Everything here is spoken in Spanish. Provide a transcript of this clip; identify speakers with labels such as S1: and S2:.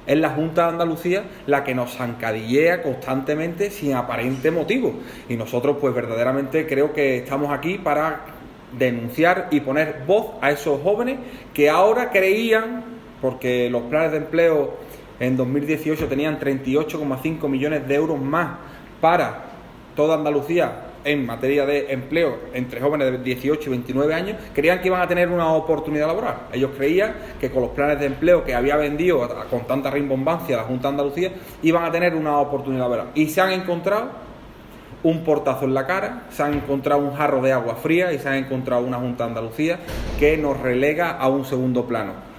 S1: es la Junta de Andalucía la que nos zancadillea constantemente sin aparente motivo. Y nosotros pues verdaderamente creo que estamos aquí para denunciar y poner voz a esos jóvenes que ahora creían, porque los planes de empleo en 2018 tenían 38,5 millones de euros más para toda Andalucía en materia de empleo entre jóvenes de 18 y 29 años, creían que iban a tener una oportunidad laboral. Ellos creían que con los planes de empleo que había vendido con tanta rimbombancia la Junta de Andalucía iban a tener una oportunidad laboral. Y se han encontrado un portazo en la cara, se han encontrado un jarro de agua fría y se han encontrado una Junta de Andalucía que nos relega a un segundo plano.